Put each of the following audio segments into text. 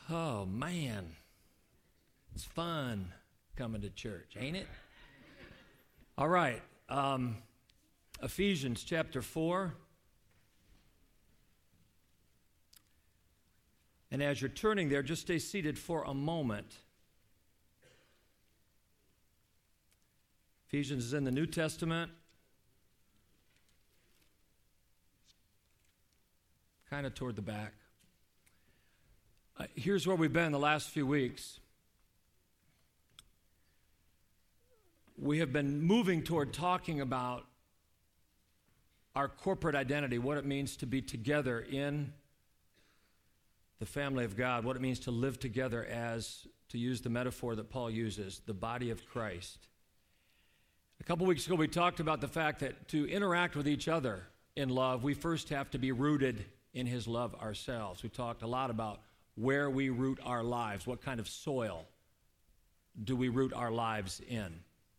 Oh, man. It's fun coming to church, ain't it? All right. Ephesians chapter 4. And as you're turning there, just stay seated for a moment. Ephesians is in the New Testament. Kind of toward the back. Here's where we've been the last few weeks. We have been moving toward talking about our corporate identity, what it means to be together in the family of God, what it means to live together as, to use the metaphor that Paul uses, the body of Christ. A couple weeks ago, we talked about the fact that to interact with each other in love, we first have to be rooted in his love ourselves. We talked a lot about where we root our lives, what kind of soil do we root our lives in.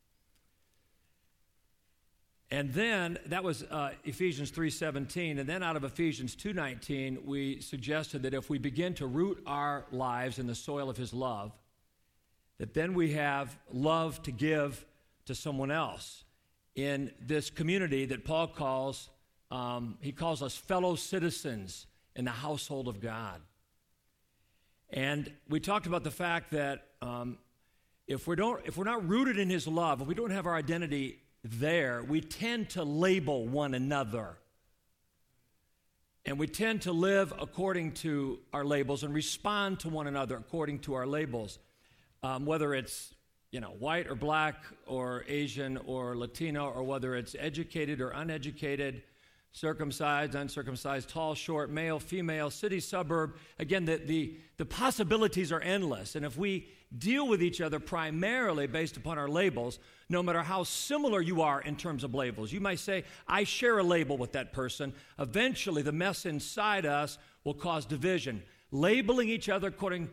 And then, that was Ephesians 3:17, and then out of Ephesians 2:19, we suggested that if we begin to root our lives in the soil of his love, that then we have love to give to someone else in this community that Paul calls, he calls us fellow citizens in the household of God. And we talked about the fact that if we're not rooted in his love, if we don't have our identity there, we tend to label one another. And we tend to live according to our labels and respond to one another according to our labels. Whether it's, white or black or Asian or Latino, or whether it's educated or uneducated, circumcised, uncircumcised, tall, short, male, female, city, suburb. Again, the possibilities are endless. And if we deal with each other primarily based upon our labels, no matter how similar you are in terms of labels, you might say, I share a label with that person. Eventually, the mess inside us will cause division. Dealing with each other according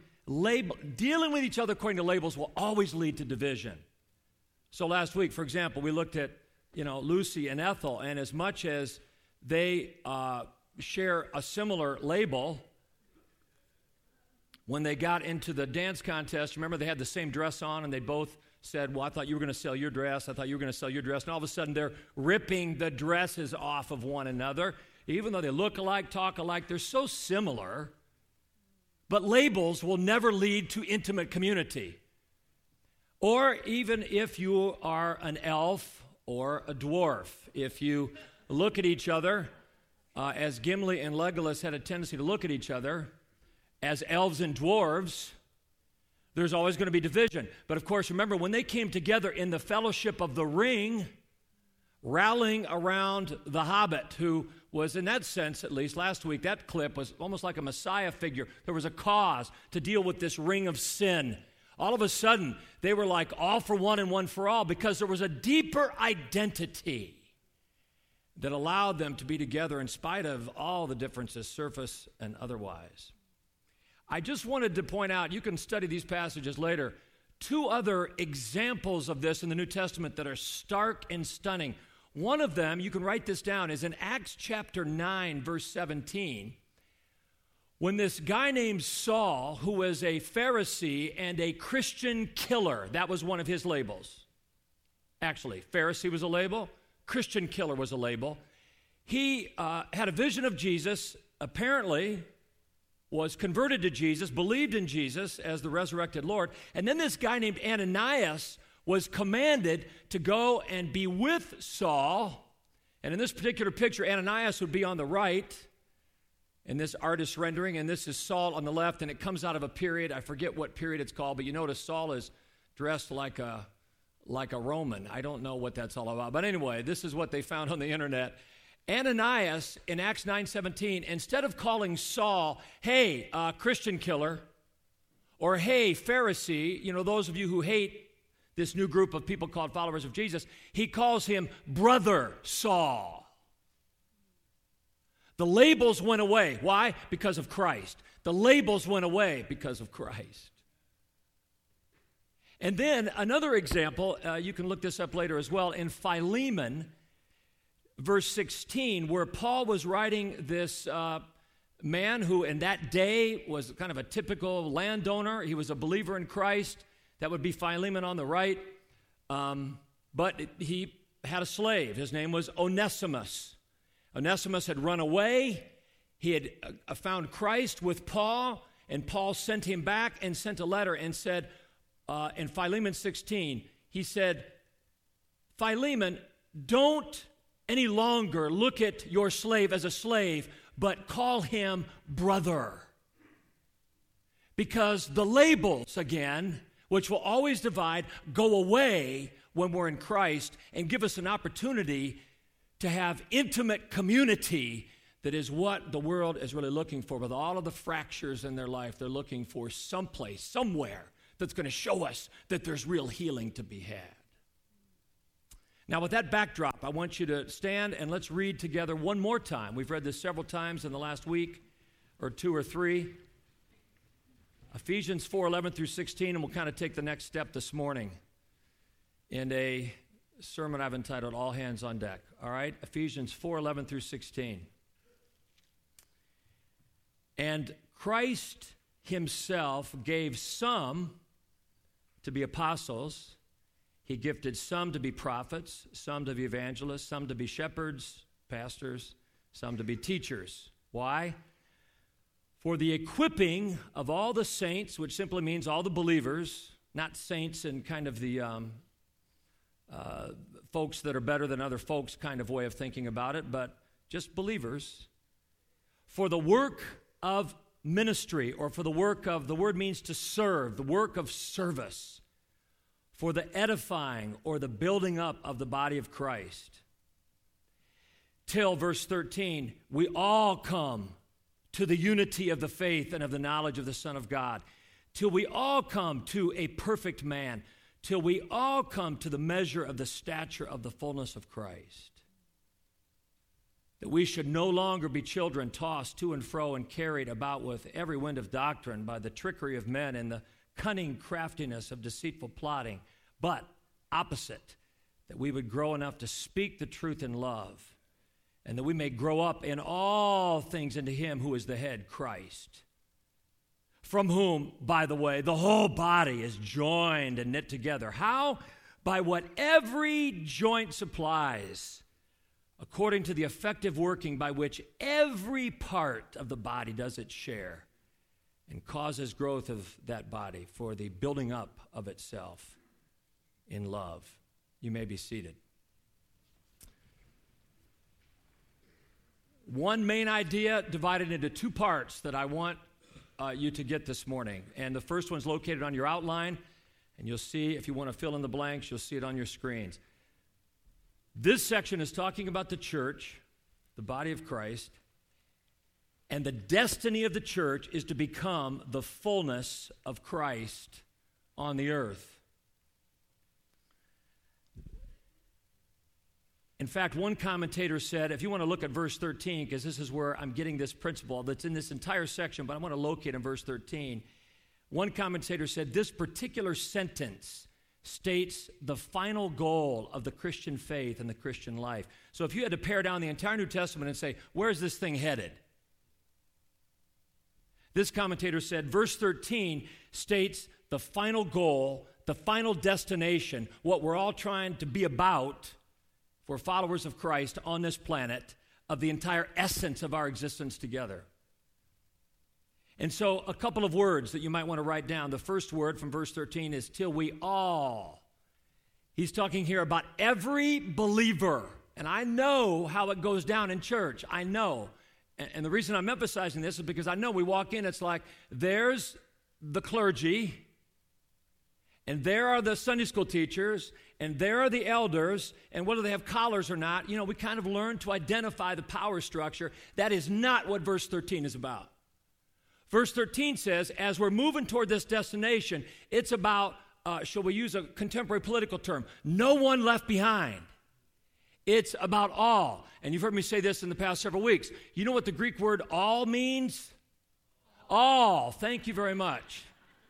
to labels will always lead to division. So last week, for example, we looked at, Lucy and Ethel, and as much as they share a similar label, when they got into the dance contest, remember they had the same dress on, and they both said, well, I thought you were going to sell your dress, I thought you were going to sell your dress, and all of a sudden they're ripping the dresses off of one another, even though they look alike, talk alike, they're so similar. But labels will never lead to intimate community. Or even if you are an elf or a dwarf, if you look at each other, as Gimli and Legolas had a tendency to look at each other, as elves and dwarves, there's always going to be division. But of course, remember, when they came together in the fellowship of the ring, rallying around the Hobbit, who was, in that sense, at least last week, that clip was almost like a Messiah figure. There was a cause to deal with this ring of sin. All of a sudden, they were like all for one and one for all, because there was a deeper identity that allowed them to be together in spite of all the differences, surface and otherwise. I just wanted to point out, you can study these passages later, two other examples of this in the New Testament that are stark and stunning. One of them, you can write this down, is in Acts chapter 9, verse 17, when this guy named Saul, who was a Pharisee and a Christian killer, that was one of his labels. Actually, Pharisee was a label, Christian killer was a label. He had a vision of Jesus, apparently was converted to Jesus, believed in Jesus as the resurrected Lord, and then this guy named Ananias was commanded to go and be with Saul. And in this particular picture, Ananias would be on the right in this artist's rendering, and this is Saul on the left, and it comes out of a period, I forget what period it's called, but you notice Saul is dressed like a Roman. I don't know what that's all about. But anyway, this is what they found on the internet. Ananias, in Acts 9:17, instead of calling Saul, hey, Christian killer, or hey, Pharisee, those of you who hate this new group of people called followers of Jesus, he calls him Brother Saul. The labels went away. Why? Because of Christ. The labels went away because of Christ. And then another example, you can look this up later as well, in Philemon, verse 16, where Paul was writing this man who in that day was kind of a typical landowner. He was a believer in Christ. That would be Philemon on the right. But he had a slave. His name was Onesimus. Onesimus had run away. He had found Christ with Paul, and Paul sent him back and sent a letter and said, in Philemon 16, he said, Philemon, don't any longer look at your slave as a slave, but call him brother. Because the labels, again, which will always divide, go away when we're in Christ and give us an opportunity to have intimate community that is what the world is really looking for. With all of the fractures in their life, they're looking for someplace, somewhere that's going to show us that there's real healing to be had. Now, with that backdrop, I want you to stand and let's read together one more time. We've read this several times in the last week or two or three. Ephesians 4:11 through 16, and we'll kind of take the next step this morning in a sermon I've entitled All Hands on Deck. All right? Ephesians 4:11 through 16. And Christ himself gave some to be apostles. He gifted some to be prophets, some to be evangelists, some to be shepherds, pastors, some to be teachers. Why? For the equipping of all the saints, which simply means all the believers, not saints in kind of the folks that are better than other folks kind of way of thinking about it, but just believers, for the work of ministry, or for the work of, the word means to serve, the work of service, for the edifying or the building up of the body of Christ. Till, verse 13, we all come to the unity of the faith and of the knowledge of the Son of God, till we all come to a perfect man, till we all come to the measure of the stature of the fullness of Christ. That we should no longer be children tossed to and fro and carried about with every wind of doctrine by the trickery of men and the cunning craftiness of deceitful plotting, but opposite, that we would grow enough to speak the truth in love, and that we may grow up in all things into him who is the head, Christ, from whom, by the way, the whole body is joined and knit together. How? By what every joint supplies, according to the effective working by which every part of the body does its share and causes growth of that body for the building up of itself in love. You may be seated. One main idea divided into two parts that I want you to get this morning. And the first one's located on your outline, and you'll see, if you want to fill in the blanks, you'll see it on your screens. This section is talking about the church, the body of Christ, and the destiny of the church is to become the fullness of Christ on the earth. In fact, one commentator said, if you want to look at verse 13, because this is where I'm getting this principle that's in this entire section, but I want to locate in verse 13. One commentator said, this particular sentence states the final goal of the Christian faith and the Christian life. So if you had to pare down the entire New Testament and say, where's this thing headed? This commentator said, verse 13 states the final goal, the final destination, what we're all trying to be about for followers of Christ on this planet, of the entire essence of our existence together. And so a couple of words that you might want to write down. The first word from verse 13 is till we all. He's talking here about every believer. And I know how it goes down in church. I know. And the reason I'm emphasizing this is because I know we walk in, it's like there's the clergy, and there are the Sunday school teachers, and there are the elders, and whether they have collars or not, we kind of learn to identify the power structure. That is not what verse 13 is about. Verse 13 says, as we're moving toward this destination, it's about, shall we use a contemporary political term, no one left behind. It's about all. And you've heard me say this in the past several weeks. You know what the Greek word all means? All. Thank you very much.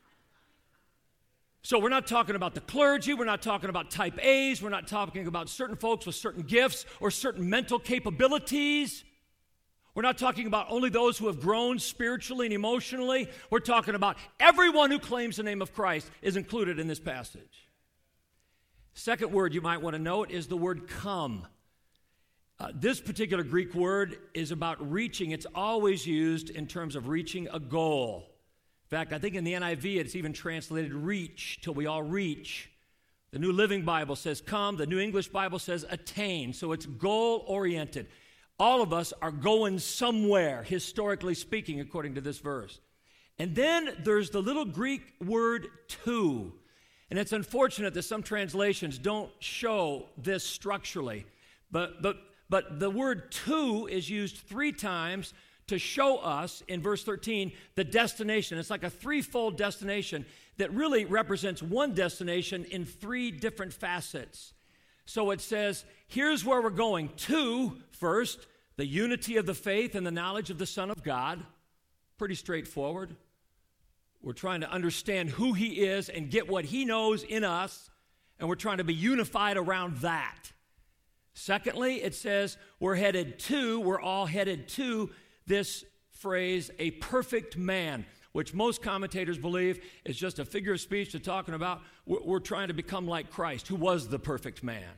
So we're not talking about the clergy. We're not talking about type A's. We're not talking about certain folks with certain gifts or certain mental capabilities. We're not talking about only those who have grown spiritually and emotionally. We're talking about everyone who claims the name of Christ is included in this passage. Second word you might want to note is the word come. This particular Greek word is about reaching. It's always used in terms of reaching a goal. In fact, I think in the NIV it's even translated reach, till we all reach. The New Living Bible says come. The New English Bible says attain. So it's goal-oriented. All of us are going somewhere, historically speaking, according to this verse. And then there's the little Greek word to. And it's unfortunate that some translations don't show this structurally. But the word to is used 3 times to show us, in verse 13, the destination. It's like a threefold destination that really represents one destination in 3 different facets. So it says, here's where we're going. To, first, the unity of the faith and the knowledge of the Son of God. Pretty straightforward. We're trying to understand who He is and get what He knows in us, and we're trying to be unified around that. Secondly, it says we're all headed to this phrase, a perfect man, which most commentators believe is just a figure of speech to talking about we're trying to become like Christ, who was the perfect man.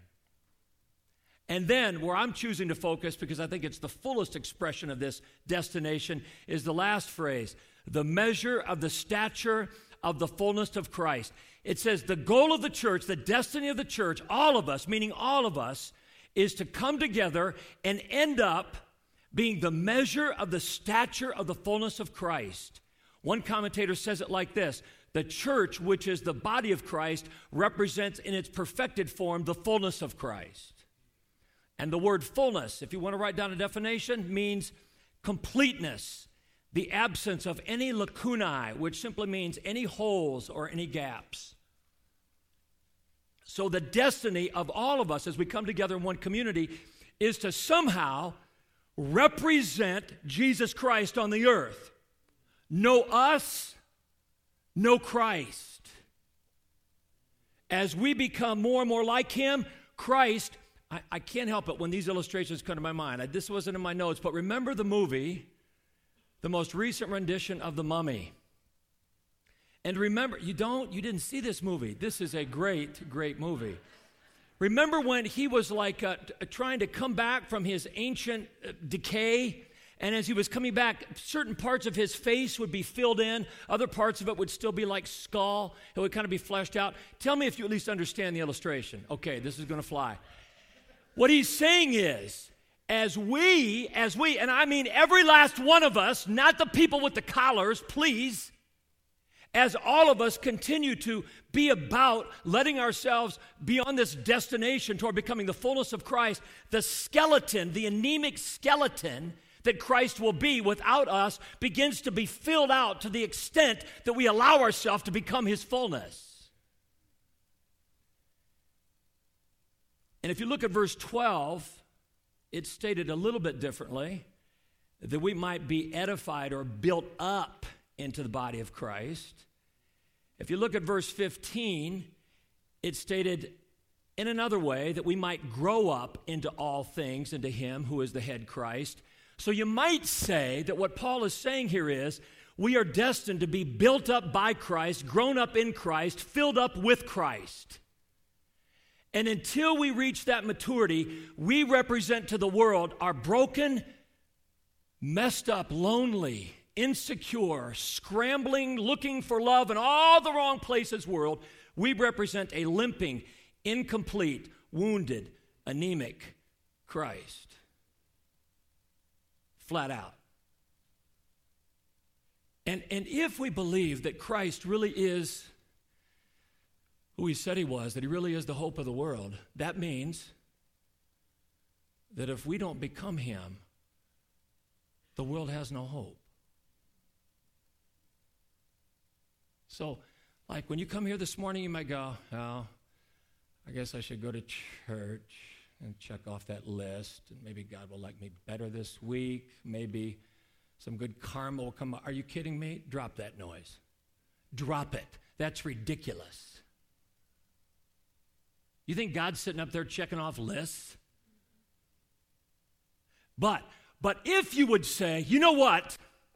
And then, where I'm choosing to focus, because I think it's the fullest expression of this destination, is the last phrase, the measure of the stature of the fullness of Christ. It says the goal of the church, the destiny of the church, all of us, meaning all of us, is to come together and end up being the measure of the stature of the fullness of Christ. One commentator says it like this: the church, which is the body of Christ, represents in its perfected form the fullness of Christ. And the word fullness, if you want to write down a definition, means completeness, the absence of any lacunae, which simply means any holes or any gaps. So the destiny of all of us as we come together in one community is to somehow represent Jesus Christ on the earth. No us, no Christ. As we become more and more like Him, Christ, I can't help it when these illustrations come to my mind. This wasn't in my notes, but remember the movie, the most recent rendition of The Mummy. And remember, you didn't see this movie. This is a great, great movie. Remember when he was like trying to come back from his ancient decay, and as he was coming back, certain parts of his face would be filled in, other parts of it would still be like skull. It would kind of be fleshed out. Tell me if you at least understand the illustration. Okay, this is going to fly. What he's saying is, as we, and I mean every last one of us, not the people with the collars, please, as all of us continue to be about letting ourselves be on this destination toward becoming the fullness of Christ, the skeleton, the anemic skeleton that Christ will be without us begins to be filled out to the extent that we allow ourselves to become His fullness. And if you look at verse 12, it's stated a little bit differently, that we might be edified or built up into the body of Christ. If you look at verse 15, it's stated in another way that we might grow up into all things, into Him who is the head, Christ. So you might say that what Paul is saying here is we are destined to be built up by Christ, grown up in Christ, filled up with Christ. And until we reach that maturity, we represent to the world our broken, messed up, lonely, insecure, scrambling, looking for love in all the wrong places world. We represent a limping, incomplete, wounded, anemic Christ. Flat out. And if we believe that Christ really is who He said He was, that He really is the hope of the world, that means that if we don't become Him, the world has no hope. So, like when you come here this morning, you might go, oh, I guess I should go to church and check off that list, and maybe God will like me better this week. Maybe some good karma will come. Are you kidding me? Drop that noise. Drop it. That's ridiculous. You think God's sitting up there checking off lists? But But if you would say, you know what?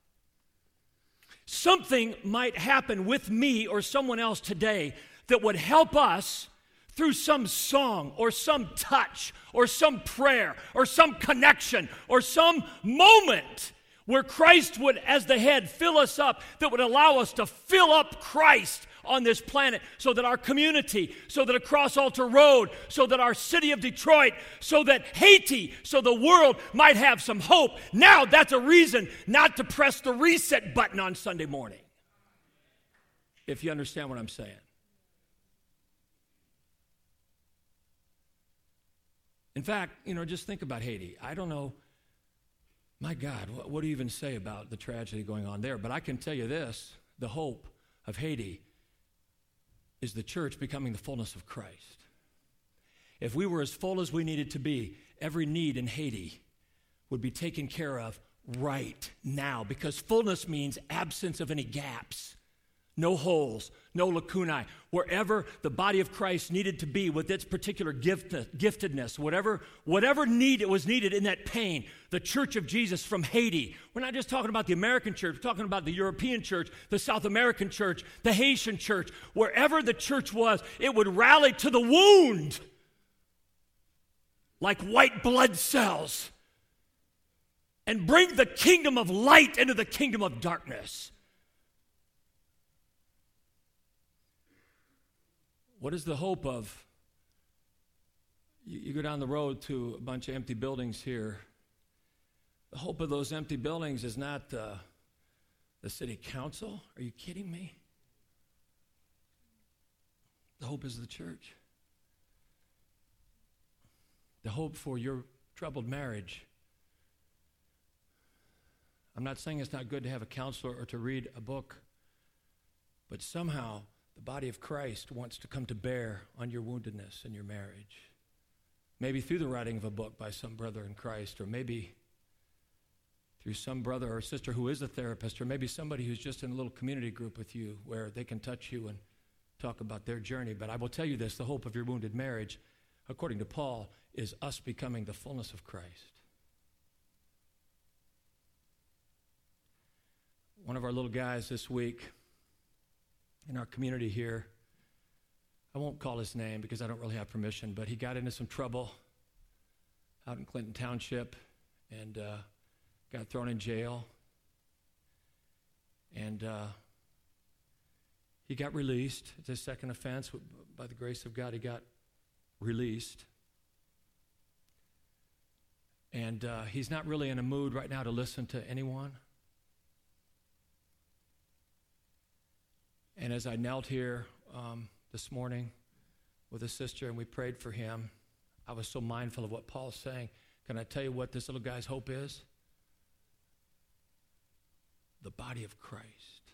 Something might happen with me or someone else today that would help us through some song or some touch or some prayer or some connection or some moment where Christ would, as the head, fill us up, that would allow us to fill up Christ on this planet, so that our community, so that across Altar Road, so that our city of Detroit, so that Haiti, so the world might have some hope. Now that's a reason not to press the reset button on Sunday morning, if you understand what I'm saying. In fact, just think about Haiti. I don't know, my God, what do you even say about the tragedy going on there? But I can tell you this, the hope of Haiti is the church becoming the fullness of Christ. If we were as full as we needed to be, every need in Haiti would be taken care of right now, because fullness means absence of any gaps, no holes, no lacunae. Wherever the body of Christ needed to be with its particular giftedness, whatever need it was needed in that pain, the church of Jesus from Haiti. We're not just talking about the American church, we're talking about the European church, the South American church, the Haitian church. Wherever the church was, it would rally to the wound like white blood cells and bring the kingdom of light into the kingdom of darkness. What is the hope of? You go down the road to a bunch of empty buildings here. The hope of those empty buildings is not the city council. Are you kidding me? The hope is the church. The hope for your troubled marriage. I'm not saying it's not good to have a counselor or to read a book, but somehow the body of Christ wants to come to bear on your woundedness in your marriage. Maybe through the writing of a book by some brother in Christ, or maybe through some brother or sister who is a therapist, or maybe somebody who's just in a little community group with you where they can touch you and talk about their journey. But I will tell you this, the hope of your wounded marriage, according to Paul, is us becoming the fullness of Christ. One of our little guys this week in our community here, I won't call his name because I don't really have permission, but he got into some trouble out in Clinton Township and got thrown in jail. And he got released. It's his second offense. By the grace of God, he got released. And he's not really in a mood right now to listen to anyone. And as I knelt here this morning with a sister and we prayed for him, I was so mindful of what Paul's saying. Can I tell you what this little guy's hope is? The body of Christ.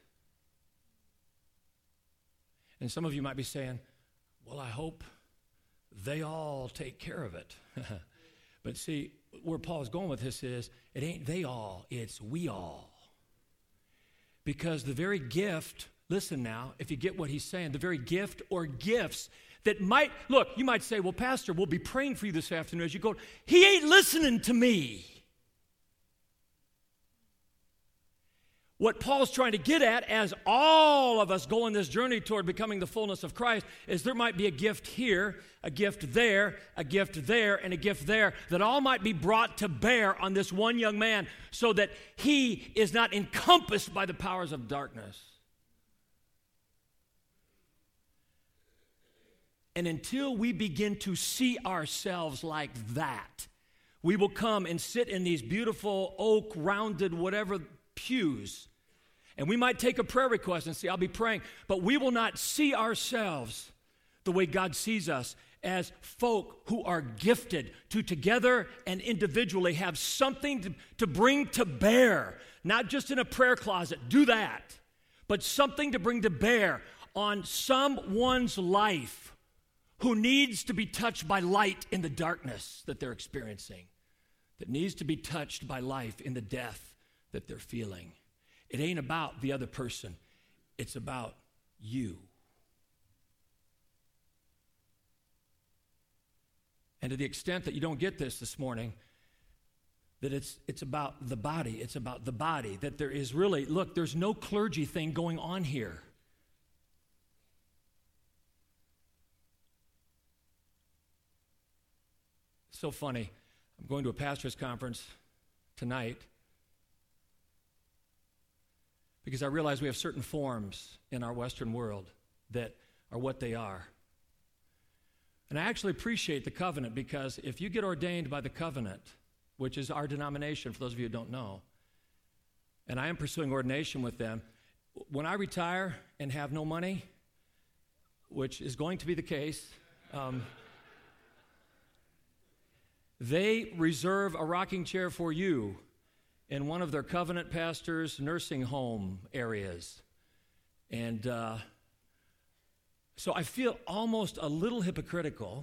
And some of you might be saying, well, I hope they all take care of it. But see, where Paul's going with this is, it ain't they all, it's we all. Because the very gift, listen now, if you get what he's saying, the very gift or gifts that might, look, you might say, well, Pastor, we'll be praying for you this afternoon as you go. He ain't listening to me. What Paul's trying to get at, as all of us go on this journey toward becoming the fullness of Christ, is there might be a gift here, a gift there, a gift there, and a gift there, that all might be brought to bear on this one young man so that he is not encompassed by the powers of darkness. And until we begin to see ourselves like that, we will come and sit in these beautiful oak, rounded, whatever pews. And we might take a prayer request and say, I'll be praying, but we will not see ourselves the way God sees us, as folk who are gifted to together and individually have something to bring to bear, not just in a prayer closet, do that, but something to bring to bear on someone's life who needs to be touched by light in the darkness that they're experiencing, that needs to be touched by life in the death that they're feeling. It ain't about the other person. It's about you. And to the extent that you don't get this morning, that it's about the body. It's about the body. That there is really, look, there's no clergy thing going on here. So funny. I'm going to a pastor's conference tonight because I realize we have certain forms in our Western world that are what they are. And I actually appreciate the covenant, because if you get ordained by the covenant, which is our denomination, for those of you who don't know, and I am pursuing ordination with them, when I retire and have no money, which is going to be the case, they reserve a rocking chair for you in one of their covenant pastors' nursing home areas. And so I feel almost a little hypocritical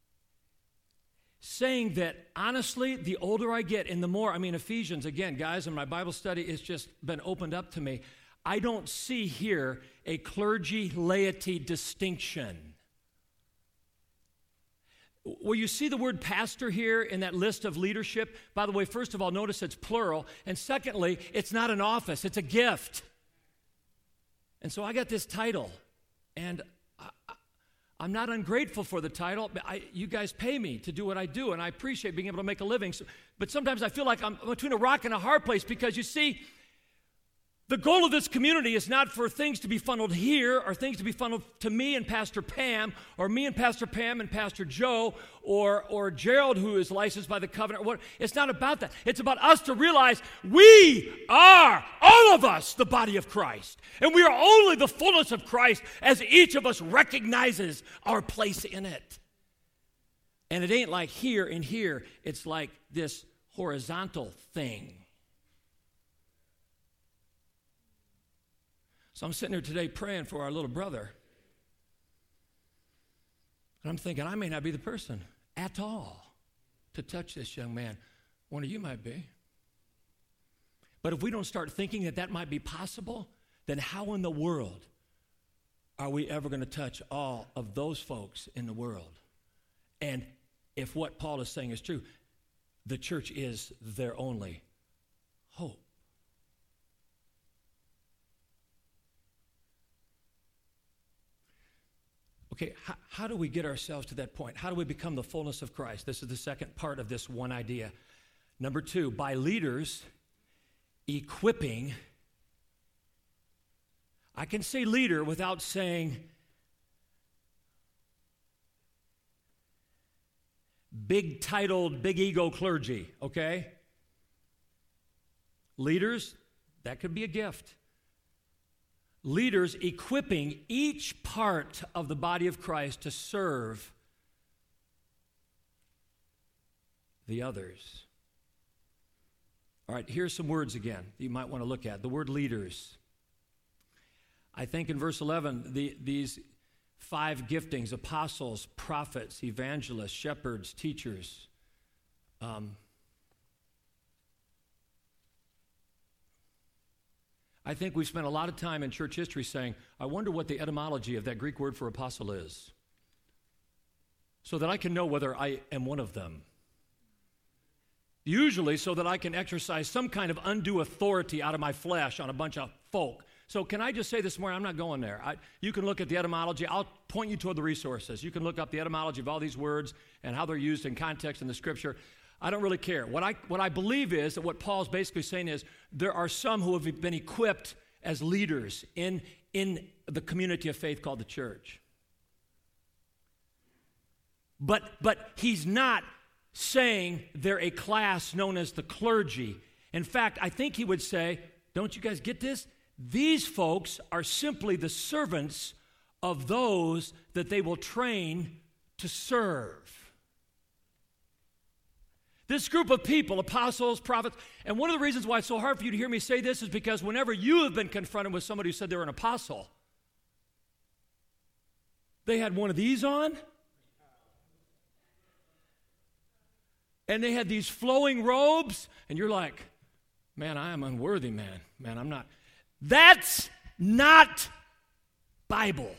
saying that, honestly, the older I get and the more, Ephesians, again, guys, in my Bible study, it's just been opened up to me. I don't see here a clergy-laity distinction. Well, you see the word pastor here in that list of leadership. By the way, first of all, notice it's plural. And secondly, it's not an office, it's a gift. And so I got this title, and I'm not ungrateful for the title. You guys pay me to do what I do, and I appreciate being able to make a living. But sometimes I feel like I'm between a rock and a hard place, because you see, the goal of this community is not for things to be funneled here, or things to be funneled to me and Pastor Pam, or me and Pastor Pam and Pastor Joe, or Gerald, who is licensed by the covenant. It's not about that. It's about us to realize we are, all of us, the body of Christ. And we are only the fullness of Christ as each of us recognizes our place in it. And it ain't like here and here. It's like this horizontal thing. So I'm sitting here today praying for our little brother. And I'm thinking, I may not be the person at all to touch this young man. One of you might be. But if we don't start thinking that that might be possible, then how in the world are we ever going to touch all of those folks in the world? And if what Paul is saying is true, the church is their only hope. Okay, how do we get ourselves to that point? How do we become the fullness of Christ? This is the second part of this one idea. Number two, by leaders equipping. I can say leader without saying big titled, big ego clergy, okay? Leaders, that could be a gift. Leaders equipping each part of the body of Christ to serve the others. All right, here's some words again that you might want to look at. The word leaders. I think in verse 11, these 5 giftings, apostles, prophets, evangelists, shepherds, teachers, I think we've spent a lot of time in church history saying, I wonder what the etymology of that Greek word for apostle is, so that I can know whether I am one of them. Usually so that I can exercise some kind of undue authority out of my flesh on a bunch of folk. So can I just say this morning, I'm not going there. You can look at the etymology. I'll point you toward the resources. You can look up the etymology of all these words and how they're used in context in the Scripture. I don't really care. What I believe is that what Paul's basically saying is there are some who have been equipped as leaders in the community of faith called the church. But he's not saying they're a class known as the clergy. In fact, I think he would say, don't you guys get this? These folks are simply the servants of those that they will train to serve. This group of people, apostles, prophets, and one of the reasons why it's so hard for you to hear me say this is because whenever you have been confronted with somebody who said they're an apostle, they had one of these on, and they had these flowing robes, and you're like, man, I am unworthy, man. Man, I'm not. That's not Bible.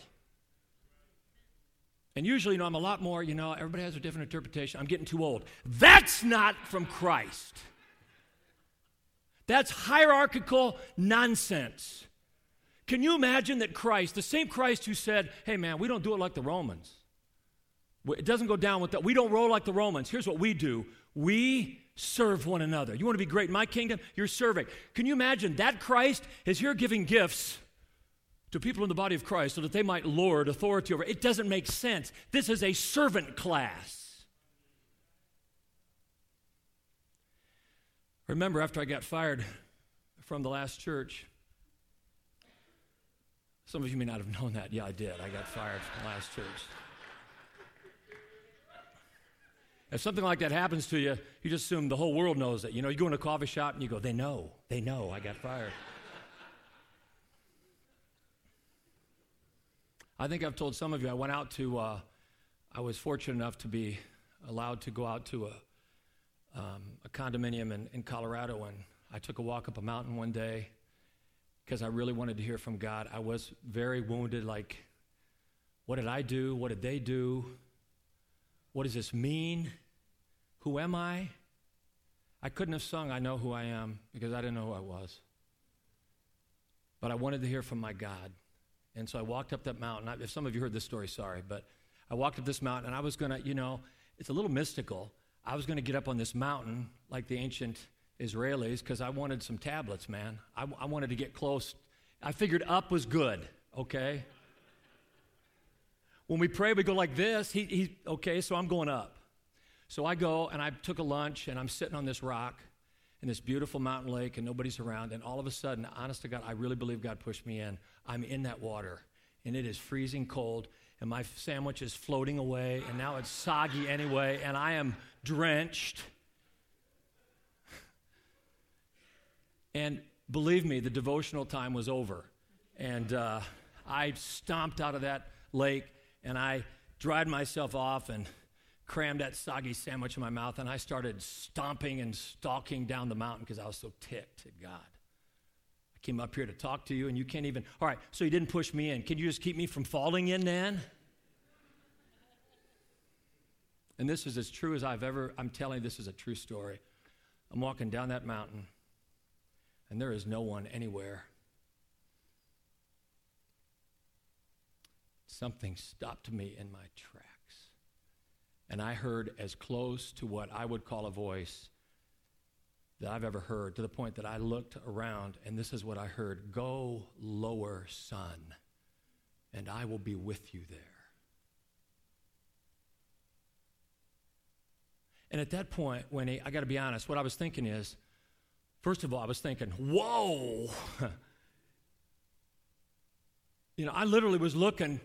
And usually, I'm a lot more, everybody has a different interpretation. I'm getting too old. That's not from Christ. That's hierarchical nonsense. Can you imagine that Christ, the same Christ who said, hey man, we don't do it like the Romans. It doesn't go down with that. We don't roll like the Romans. Here's what we do. We serve one another. You want to be great in my kingdom? You're serving. Can you imagine that Christ is here giving gifts to people in the body of Christ so that they might lord authority over? It doesn't make sense. This is a servant class. Remember, after I got fired from the last church, some of you may not have known that. Yeah, I did. I got fired from the last church. If something like that happens to you, you just assume the whole world knows it. You know, you go in a coffee shop and you go, they know I got fired. I think I've told some of you, I went out to, I was fortunate enough to be allowed to go out to a condominium in Colorado, and I took a walk up a mountain one day because I really wanted to hear from God. I was very wounded, like, what did I do? What did they do? What does this mean? Who am I? I couldn't have sung I Know Who I Am because I didn't know who I was. But I wanted to hear from my God. And so I walked up that mountain. If some of you heard this story, sorry, but I walked up this mountain, and I was going to, it's a little mystical. I was going to get up on this mountain like the ancient Israelis because I wanted some tablets, man. I wanted to get close. I figured up was good, okay? When we pray, we go like this. Okay, so I'm going up. So I go, and I took a lunch, and I'm sitting on this rock in this beautiful mountain lake, and nobody's around, and all of a sudden, honest to God, I really believe God pushed me in. I'm in that water, and it is freezing cold, and my sandwich is floating away, and now it's soggy anyway, and I am drenched. And believe me, the devotional time was over. And I stomped out of that lake, and I dried myself off and crammed that soggy sandwich in my mouth, and I started stomping and stalking down the mountain because I was so ticked at God. I came up here to talk to you, and you can't even, all right, so you didn't push me in. Can you just keep me from falling in then? And this is as true as I'm telling you, this is a true story. I'm walking down that mountain, and there is no one anywhere. Something stopped me in my tracks. And I heard as close to what I would call a voice that I've ever heard, to the point that I looked around, and this is what I heard: "Go lower, son, and I will be with you there." And at that point, Winnie, I got to be honest, what I was thinking is, first of all, I was thinking, whoa. I literally was looking.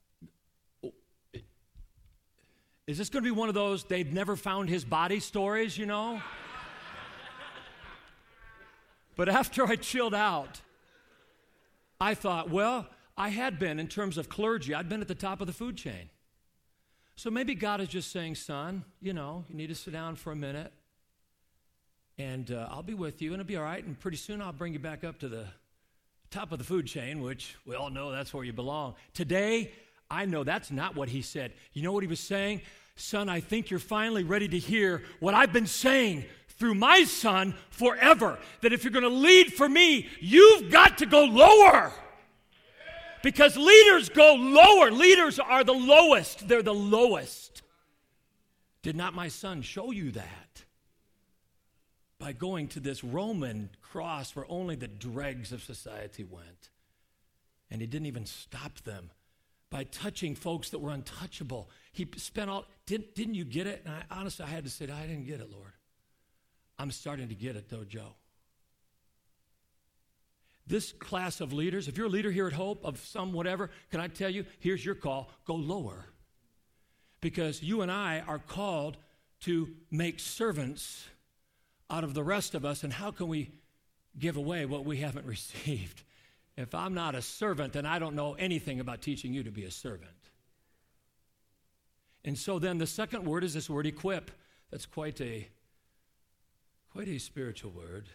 Is this going to be one of those they've never found his body stories, But after I chilled out, I thought, well, I had been, in terms of clergy, I'd been at the top of the food chain. So maybe God is just saying, son, you need to sit down for a minute, and I'll be with you, and it'll be all right, and pretty soon I'll bring you back up to the top of the food chain, which we all know that's where you belong. Today, I know that's not what he said. You know what he was saying? Son, I think you're finally ready to hear what I've been saying through my son forever, that if you're going to lead for me, you've got to go lower. Because leaders go lower. Leaders are the lowest. They're the lowest. Did not my son show you that? By going to this Roman cross where only the dregs of society went. And he didn't even stop them by touching folks that were untouchable. He spent all, didn't you get it? And honestly, I had to say, I didn't get it, Lord. I'm starting to get it, though, Joe. This class of leaders, if you're a leader here at Hope of some whatever, can I tell you, here's your call, go lower. Because you and I are called to make servants out of the rest of us, and how can we give away what we haven't received? If I'm not a servant, then I don't know anything about teaching you to be a servant. And so then the second word is this word equip. That's quite a spiritual word.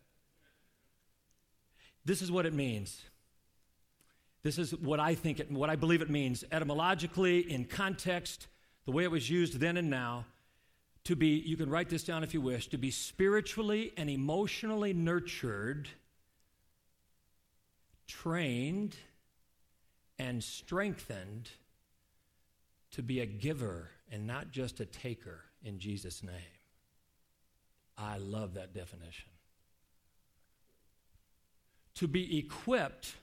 This is what it means. This is what I believe it means etymologically, in context, the way it was used then and now. to be, you can write this down if you wish, to be spiritually and emotionally nurtured, trained, and strengthened to be a giver and not just a taker in Jesus' name. I love that definition. To be equipped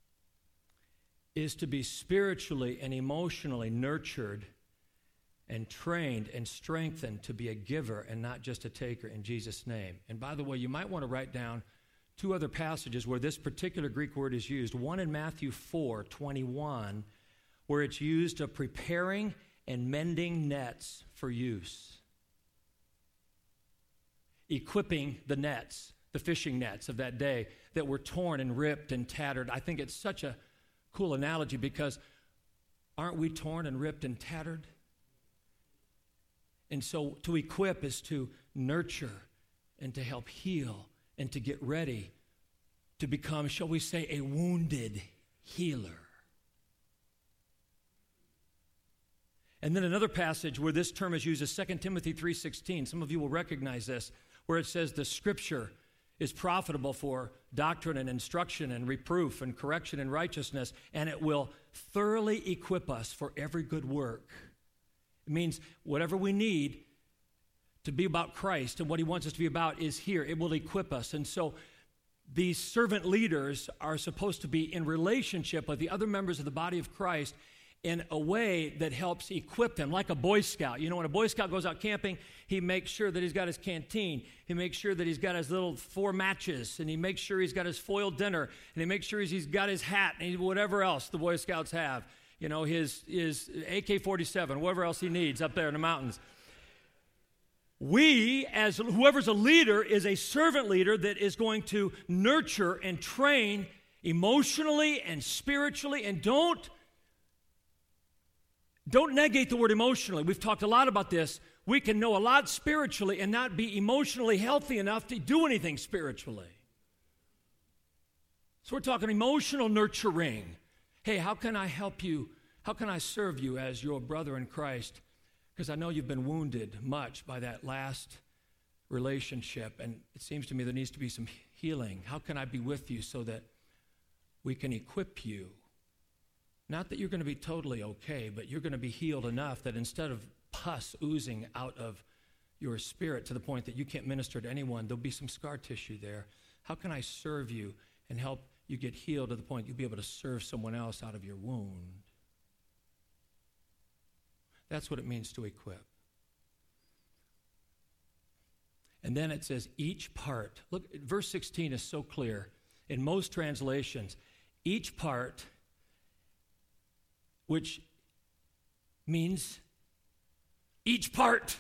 is to be spiritually and emotionally nurtured and trained and strengthened to be a giver and not just a taker in Jesus' name. And by the way, you might want to write down two other passages where this particular Greek word is used. One in Matthew 4:21, where it's used of preparing and mending nets for use. Equipping the nets, the fishing nets of that day that were torn and ripped and tattered. I think it's such a cool analogy because aren't we torn and ripped and tattered? And so to equip is to nurture and to help heal and to get ready to become, shall we say, a wounded healer. And then another passage where this term is used is 2 Timothy 3:16. Some of you will recognize this, where it says the Scripture is profitable for doctrine and instruction and reproof and correction in righteousness, and it will thoroughly equip us for every good work. It means whatever we need to be about Christ and what he wants us to be about is here. It will equip us. And so these servant leaders are supposed to be in relationship with the other members of the body of Christ in a way that helps equip them, like a Boy Scout. You know, when a Boy Scout goes out camping, he makes sure that he's got his canteen. He makes sure that he's got his little 4 matches, and he makes sure he's got his foiled dinner, and he makes sure he's got his hat and whatever else the Boy Scouts have. You know, his AK-47, whatever else he needs up there in the mountains. We, as whoever's a leader, is a servant leader that is going to nurture and train emotionally and spiritually, and don't negate the word emotionally. We've talked a lot about this. We can know a lot spiritually and not be emotionally healthy enough to do anything spiritually. So we're talking emotional nurturing. Hey, how can I help you? How can I serve you as your brother in Christ? Because I know you've been wounded much by that last relationship, and it seems to me there needs to be some healing. How can I be with you so that we can equip you? Not that you're going to be totally okay, but you're going to be healed enough that instead of pus oozing out of your spirit to the point that you can't minister to anyone, there'll be some scar tissue there. How can I serve you and help you get healed to the point you'll be able to serve someone else out of your wound? That's what it means to equip. And then it says each part. Look, verse 16 is so clear. In most translations, each part, which means each part.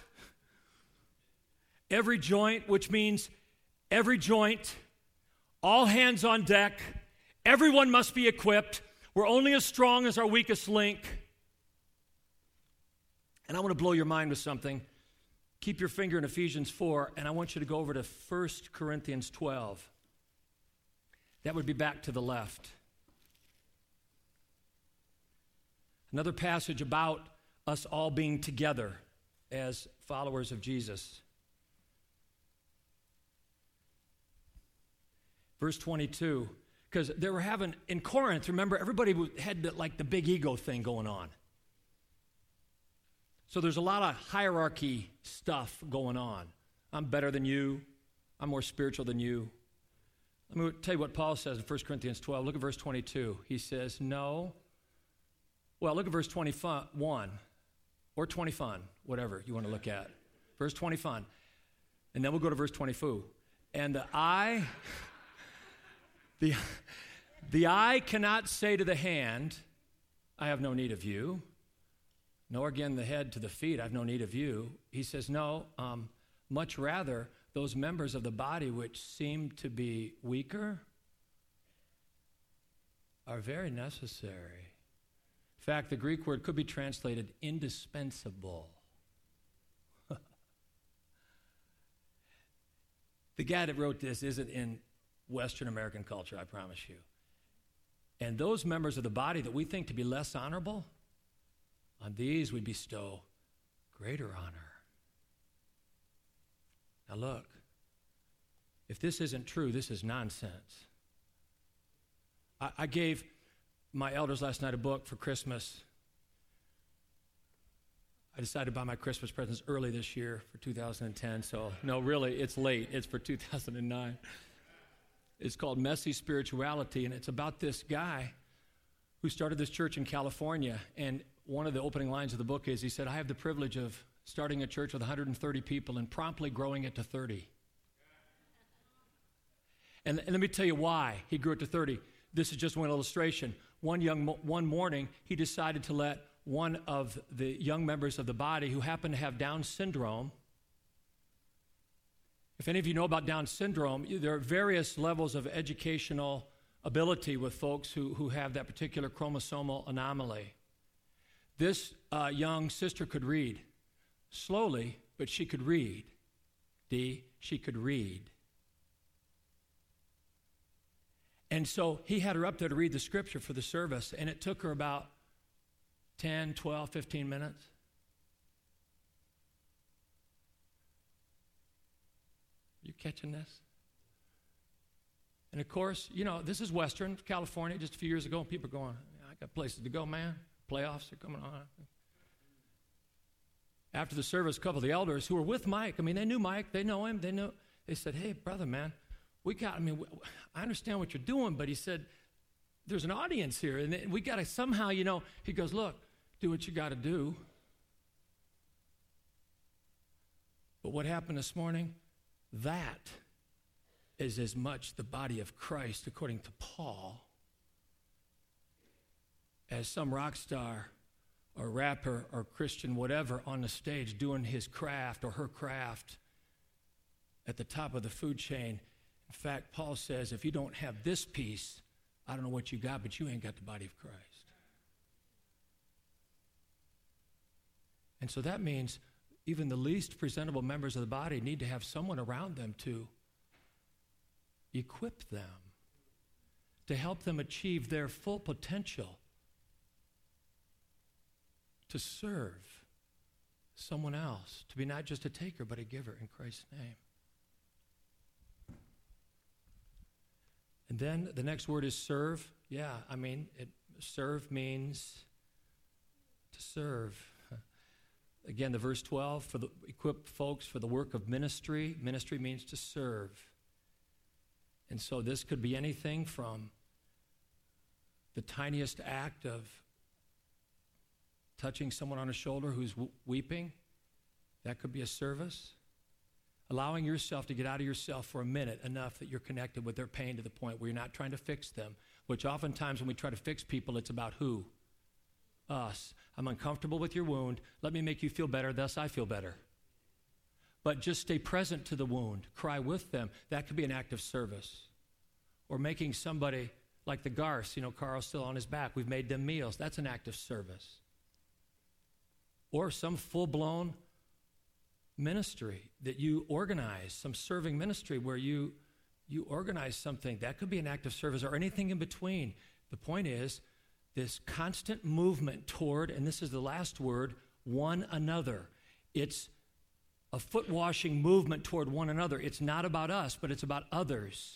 Every joint, which means every joint. All hands on deck. Everyone must be equipped. We're only as strong as our weakest link. And I want to blow your mind with something. Keep your finger in Ephesians 4, and I want you to go over to 1 Corinthians 12. That would be back to the left. Another passage about us all being together as followers of Jesus. Verse 22, because they were having, in Corinth, remember, everybody had the big ego thing going on. So there's a lot of hierarchy stuff going on. I'm better than you. I'm more spiritual than you. Let me tell you what Paul says in 1 Corinthians 12. Look at verse 22. He says, no. Well, look at verse 21 or 20 fun, whatever you want to look at. Verse 20 fun. And then we'll go to verse 22. And the eye cannot say to the hand, I have no need of you. Nor again the head to the feet, I have no need of you. He says, no, much rather those members of the body which seem to be weaker are very necessary. In fact, the Greek word could be translated indispensable. The guy that wrote this isn't in Western American culture, I promise you. And those members of the body that we think to be less honorable, on these we bestow greater honor. Now look, if this isn't true, this is nonsense. I gave my elders last night a book for Christmas. I decided to buy my Christmas presents early this year for 2010, so no, really, it's late. It's for 2009. It's called Messy Spirituality, and it's about this guy who started this church in California, and one of the opening lines of the book is, he said, I have the privilege of starting a church with 130 people and promptly growing it to 30. And let me tell you why he grew it to 30. This is just one illustration. One morning, he decided to let one of the young members of the body who happened to have Down syndrome. If any of you know about Down syndrome, there are various levels of educational ability with folks who have that particular chromosomal anomaly. This young sister could read slowly, but she could read. She could read. And so he had her up there to read the scripture for the service, and it took her about 10, 12, 15 minutes. You catching this? And of course, you know, this is Western California just a few years ago, and people are going, I got places to go, man. Playoffs are coming on. After the service, a couple of the elders who were with Mike, I mean, they knew Mike, they know him, they said, hey, brother, man, I understand what you're doing, but he said, there's an audience here, and we got to somehow, you know, he goes, look, do what you got to do. But what happened this morning, that is as much the body of Christ, according to Paul, as some rock star or rapper or Christian, whatever, on the stage doing his craft or her craft at the top of the food chain. In fact, Paul says, if you don't have this piece, I don't know what you got, but you ain't got the body of Christ. And so that means even the least presentable members of the body need to have someone around them to equip them, to help them achieve their full potential, to serve someone else, to be not just a taker, but a giver in Christ's name. And then the next word is serve. Yeah, serve means to serve. Again, the verse 12, equip folks for the work of ministry. Ministry means to serve. And so this could be anything from the tiniest act of touching someone on the shoulder who's weeping. That could be a service. Allowing yourself to get out of yourself for a minute enough that you're connected with their pain to the point where you're not trying to fix them, which oftentimes when we try to fix people, it's about who? Us. I'm uncomfortable with your wound. Let me make you feel better, thus I feel better. But just stay present to the wound. Cry with them. That could be an act of service. Or making somebody like the Garths, you know, Carl's still on his back. We've made them meals. That's an act of service. Or some full-blown ministry that you organize, some serving ministry where you organize something. That could be an act of service or anything in between. The point is this constant movement toward, and this is the last word, one another. It's a foot-washing movement toward one another. It's not about us, but it's about others.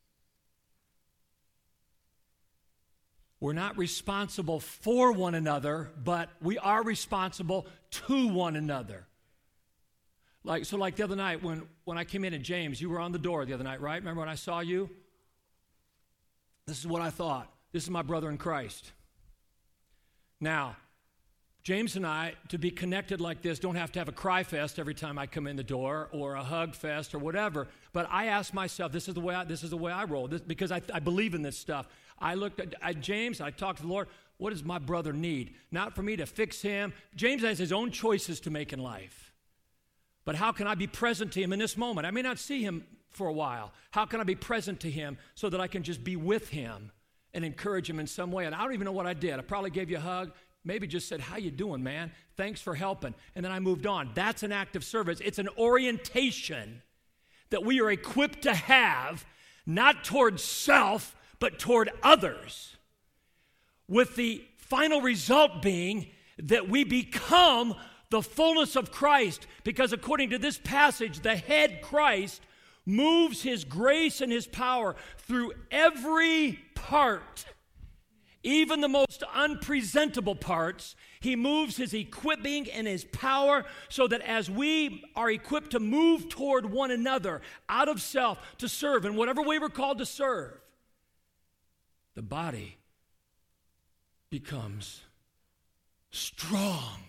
We're not responsible for one another, but we are responsible to one another. Like the other night when I came in at James, you were on the door the other night, right? Remember when I saw you? This is what I thought. This is my brother in Christ. Now, James and I, to be connected like this, don't have to have a cry fest every time I come in the door or a hug fest or whatever. But I asked myself, this is the way I roll, because I believe in this stuff. I looked at James, I talked to the Lord, what does my brother need? Not for me to fix him. James has his own choices to make in life. But how can I be present to him in this moment? I may not see him for a while. How can I be present to him so that I can just be with him and encourage him in some way? And I don't even know what I did. I probably gave you a hug, maybe just said, how you doing, man? Thanks for helping. And then I moved on. That's an act of service. It's an orientation that we are equipped to have, not toward self, but toward others, with the final result being that we become the fullness of Christ, because according to this passage, the head Christ moves his grace and his power through every part, even the most unpresentable parts. He moves his equipping and his power so that as we are equipped to move toward one another out of self to serve in whatever way we're called to serve, the body becomes strong,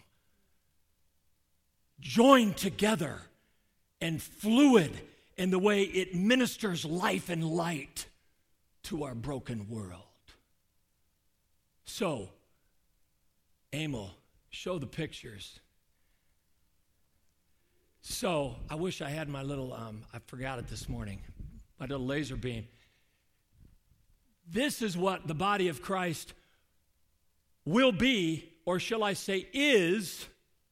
joined together, and fluid in the way it ministers life and light to our broken world. So, Emil, show the pictures. So, I wish I had my little, I forgot it this morning, my little laser beam. This is what the body of Christ will be, or shall I say is.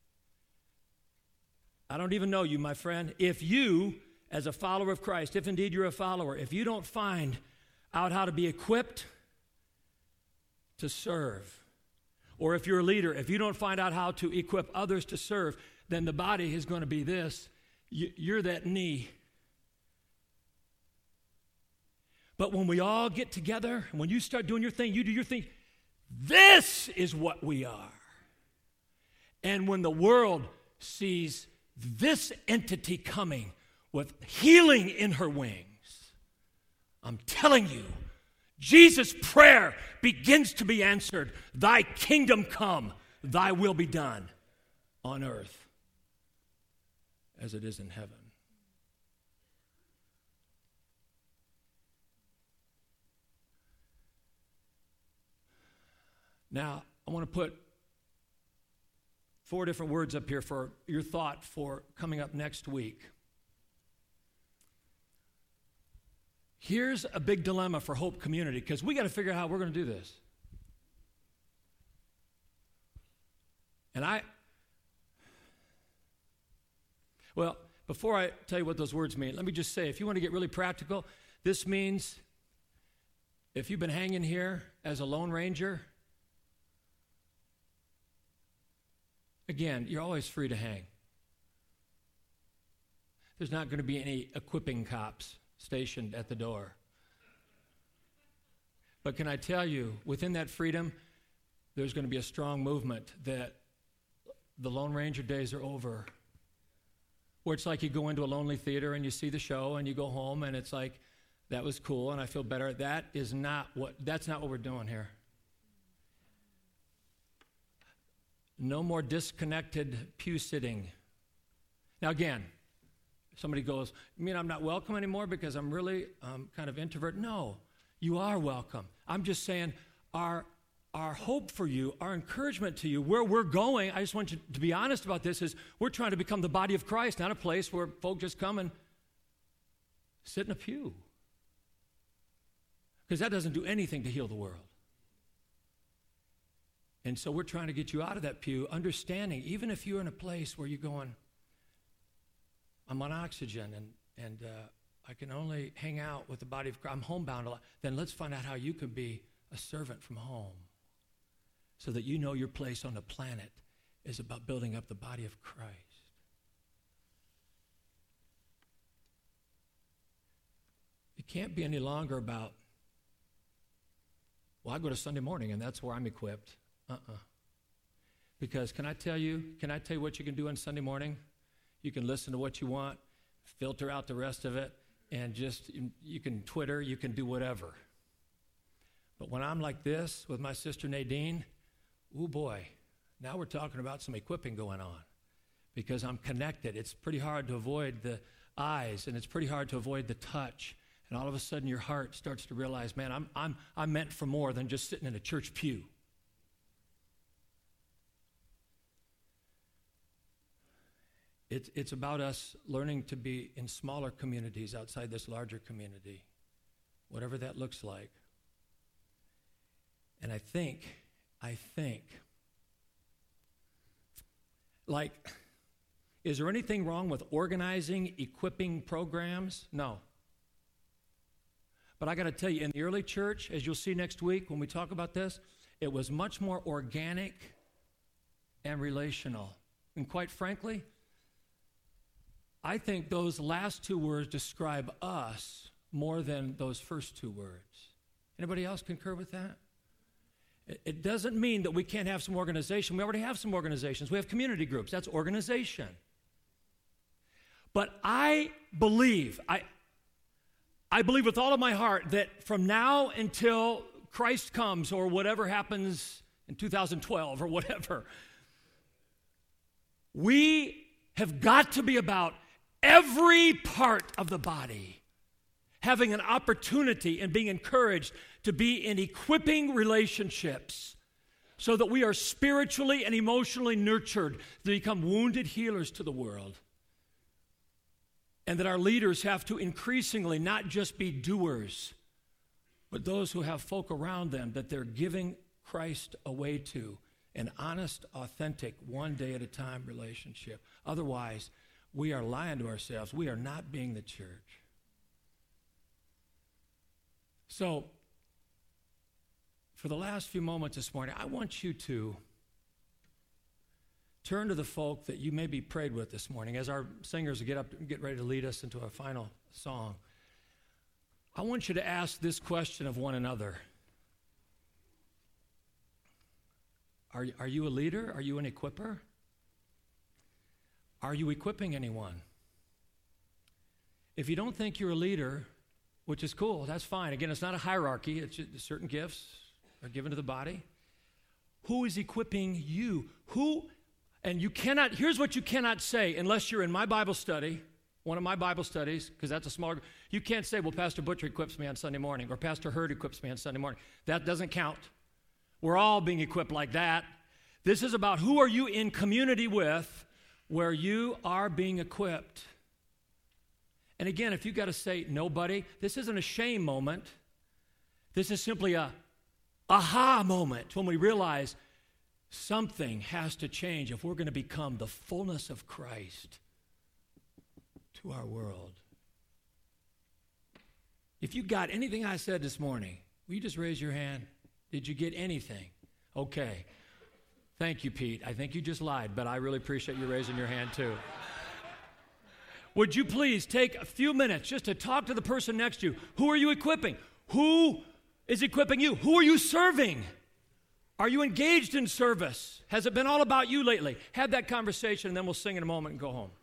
I don't even know you, my friend. If you, as a follower of Christ, if indeed you're a follower, if you don't find out how to be equipped to serve, or if you're a leader, if you don't find out how to equip others to serve, then the body is going to be this. You're that knee. But when we all get together, and when you start doing your thing, you do your thing, this is what we are. And when the world sees this entity coming with healing in her wings, I'm telling you, Jesus' prayer begins to be answered. Thy kingdom come, thy will be done on earth as it is in heaven. Now, I want to put 4 different words up here for your thought for coming up next week. Here's a big dilemma for Hope Community, because we got to figure out how we're going to do this. And well, before I tell you what those words mean, let me just say, if you want to get really practical, this means if you've been hanging here as a Lone Ranger, again, you're always free to hang. There's not going to be any equipping cops stationed at the door. But can I tell you, within that freedom, there's going to be a strong movement that the Lone Ranger days are over. Where it's like you go into a lonely theater and you see the show and you go home and it's like, that was cool and I feel better. That's not what we're doing here. No more disconnected pew sitting. Now again, somebody goes, you mean I'm not welcome anymore because I'm really kind of introvert? No, you are welcome. I'm just saying our hope for you, our encouragement to you, where we're going, I just want you to be honest about this, is we're trying to become the body of Christ, not a place where folk just come and sit in a pew. Because that doesn't do anything to heal the world. And so we're trying to get you out of that pew, understanding, even if you're in a place where you're going, I'm on oxygen and I can only hang out with the body of Christ, I'm homebound a lot, then let's find out how you can be a servant from home so that you know your place on the planet is about building up the body of Christ. It can't be any longer about, well, I go to Sunday morning and that's where I'm equipped. Because can I tell you what you can do on Sunday morning? You can listen to what you want, filter out the rest of it, and just, you can Twitter, you can do whatever. But when I'm like this with my sister Nadine, oh boy, now we're talking about some equipping going on because I'm connected. It's pretty hard to avoid the eyes, and it's pretty hard to avoid the touch. And all of a sudden your heart starts to realize, man, I'm meant for more than just sitting in a church pew. It's about us learning to be in smaller communities outside this larger community, whatever that looks like. And I think, like, is there anything wrong with organizing, equipping programs? No. But I got to tell you, in the early church, as you'll see next week when we talk about this, it was much more organic and relational. And quite frankly, I think those last two words describe us more than those first two words. Anybody else concur with that? It doesn't mean that we can't have some organization. We already have some organizations. We have community groups. That's organization. But I believe with all of my heart that from now until Christ comes or whatever happens in 2012 or whatever, we have got to be about every part of the body having an opportunity and being encouraged to be in equipping relationships so that we are spiritually and emotionally nurtured to become wounded healers to the world. And that our leaders have to increasingly not just be doers, but those who have folk around them that they're giving Christ away to, an honest, authentic, one day at a time relationship. Otherwise, we are lying to ourselves. We are not being the church. So, for the last few moments this morning, I want you to turn to the folk that you maybe prayed with this morning as our singers get up and get ready to lead us into our final song. I want you to ask this question of one another. Are you a leader? Are you an equipper? Are you equipping anyone? If you don't think you're a leader, which is cool, that's fine. Again, it's not a hierarchy. It's just certain gifts are given to the body. Who is equipping you? And you cannot, here's what you cannot say unless you're in my Bible study, one of my Bible studies, because that's a smaller, you can't say, well, Pastor Butcher equips me on Sunday morning, or Pastor Hurd equips me on Sunday morning. That doesn't count. We're all being equipped like that. This is about who are you in community with where you are being equipped. And again, if you've got to say nobody, this isn't a shame moment. This is simply a aha moment when we realize something has to change if we're going to become the fullness of Christ to our world. If you got anything I said this morning, will you just raise your hand? Did you get anything? Okay. Thank you, Pete. I think you just lied, but I really appreciate you raising your hand too. Would you please take a few minutes just to talk to the person next to you? Who are you equipping? Who is equipping you? Who are you serving? Are you engaged in service? Has it been all about you lately? Have that conversation, and then we'll sing in a moment and go home.